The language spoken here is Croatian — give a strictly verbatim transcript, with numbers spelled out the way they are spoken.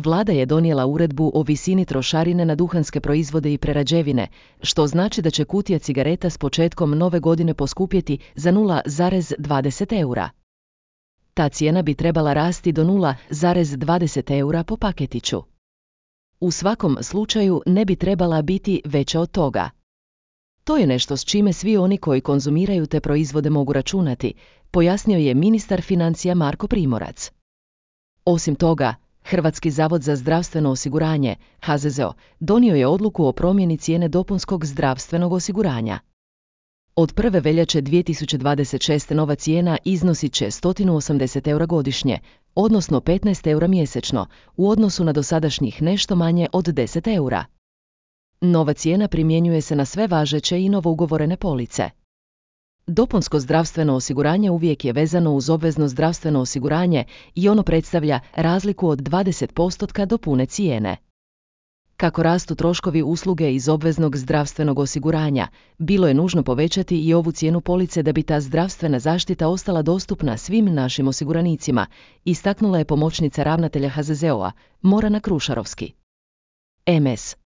Vlada je donijela uredbu o visini trošarine na duhanske proizvode i prerađevine, što znači da će kutija cigareta s početkom nove godine poskupjeti za nula zarez dvadeset eura. Ta cijena bi trebala rasti do nula zarez dvadeset eura po paketiću. U svakom slučaju ne bi trebala biti veća od toga. To je nešto s čime svi oni koji konzumiraju te proizvode mogu računati, pojasnio je ministar financija Marko Primorac. Osim toga, Hrvatski zavod za zdravstveno osiguranje, H Z Z O, donio je odluku o promjeni cijene dopunskog zdravstvenog osiguranja. Od prve veljače dvije tisuće dvadeset šeste. nova cijena iznosit će sto osamdeset eura godišnje, odnosno petnaest eura mjesečno, u odnosu na dosadašnjih nešto manje od deset eura. Nova cijena primjenjuje se na sve važeće i novougovorene police. Dopunsko zdravstveno osiguranje uvijek je vezano uz obvezno zdravstveno osiguranje i ono predstavlja razliku od dvadeset posto do pune cijene. Kako rastu troškovi usluge iz obveznog zdravstvenog osiguranja, bilo je nužno povećati i ovu cijenu police da bi ta zdravstvena zaštita ostala dostupna svim našim osiguranicima, istaknula je pomoćnica ravnatelja H Z Z O-a, Morana Krušarovski. M S